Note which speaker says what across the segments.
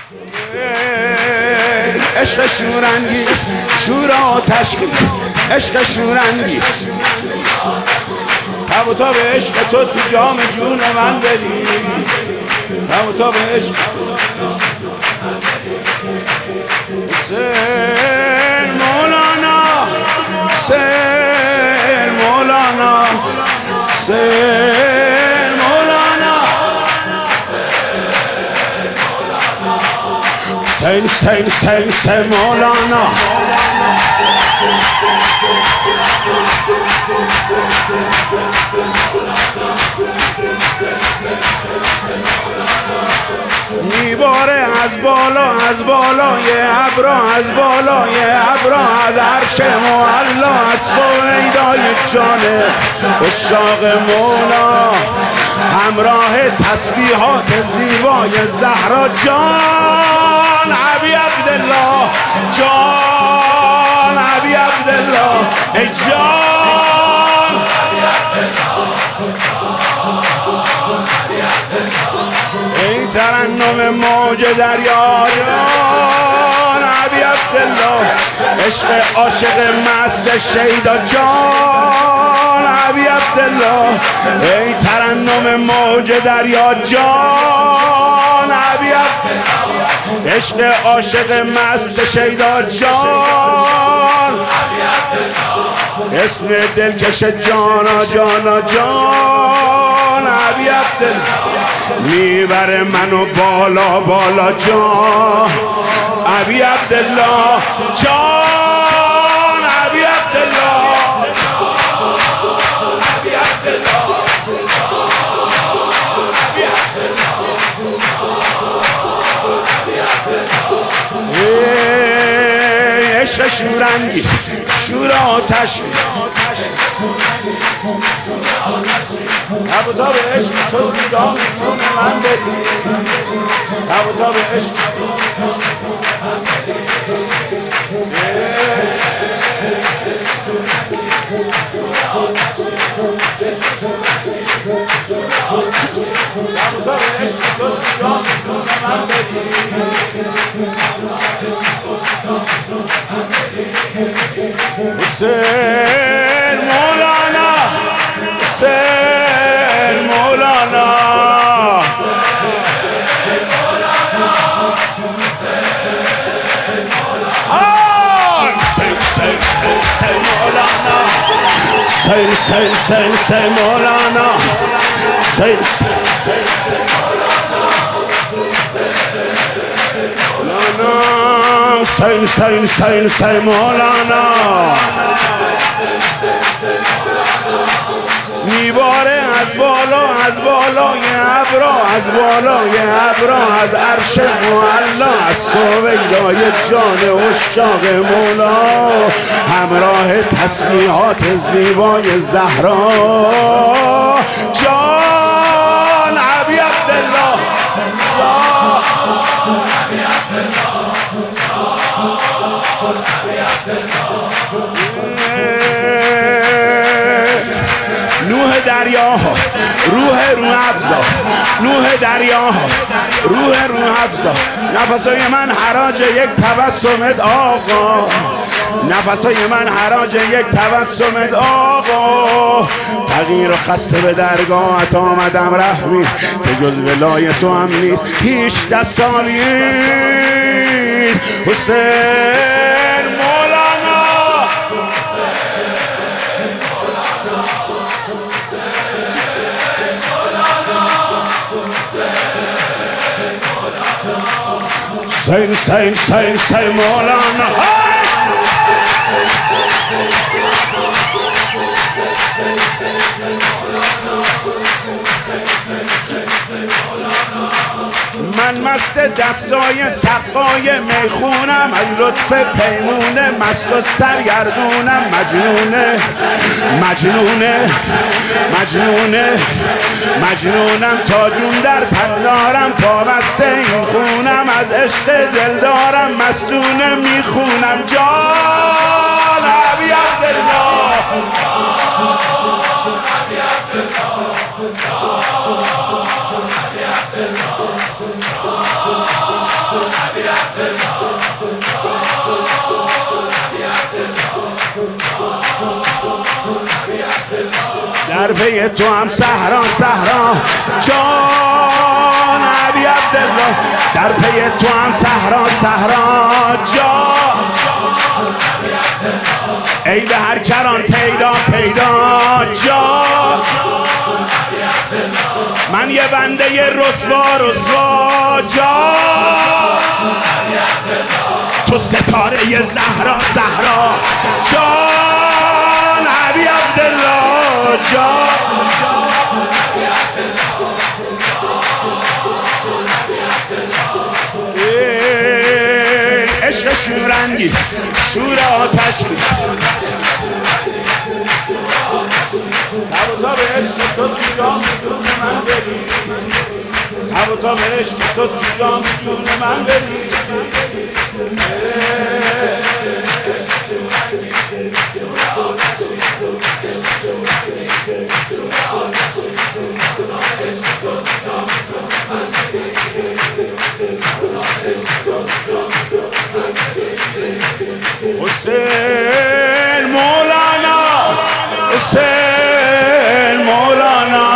Speaker 1: عشق شورانگی شور آتش عشق شورانگی تب و تاب عشق تو جام جون من بدی تب و تاب عشق حسین مولانا حسین مولانا حسین مولانا حسین مولانا میباره از بالا یه ابرا از بالا یه ابرا از عرش معلا از سویدای جانه عشاق مولا همراه تسبیحات زیبای زهرا جان عبی عبدالله جان عبی عبدالله ای جان ای ترنم موج دریا جان عبی عبدالله عشق عاشق مست شیدا جان عبی عبدالله ای ترنم موج دریا جان عبی عبدالله عشق عاشق مست شیدا جان اسم دلکش جانا جانا جان عبی عبدالله میبره منو بالا بالا جان عبی عبدالله جان عبی عبدالله عبی عبدالله عشق شورانگی شور آتش تب و تاب عشق تو دیدام من بدی تب و تاب عشق حسین مولانا حسین مولانا حسین مولانا حسین مولانا میباره از بالا یه ابرا از بالا یه ابرا از عرش معلا از سویدای جان عشاق مولا همراه تسبیحات زیبای زهرا جان عبی عبدالله جان عبی عبدالله نوح دریاها روح افزا نوح دریاها روح افزا نفسای من حراج یک تبسمت آقا نفسای من حراج یک تبسمت آقا تغییر و خسته به درگاهت آمدم رحمی به جز ولای تو هم نیست هیچ دستاویز حسین مولانا حسین مولانا من مست دستای سقای میخونم از لطف پیمونه مست و سرگردونم مجنونم تا جون در تن دارم پابسته این خونم از عشق دل دارم مستونه میخونم جان عبی عبدالله عبی عبدالله در پی تو هم صحرا صحرا جان علی عبدالله در پی تو هم صحرا صحرا جان ای به هر کران پیدا پیدا جان من یه بنده رسوا رسوا جان تو ستاره زهرا زهرا جان علی عبدالله جان عشق شورنگی شور آتشی تب و تاب عشق تو دیگاه میتونه من بری تب و تاب عشق تو دیگاه میتونه من بری حسین مولانا حسین مولانا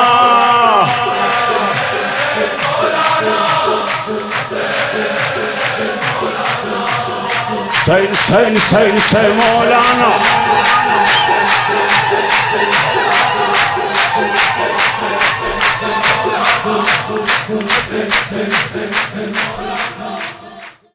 Speaker 1: حسین حسین حسین مولانا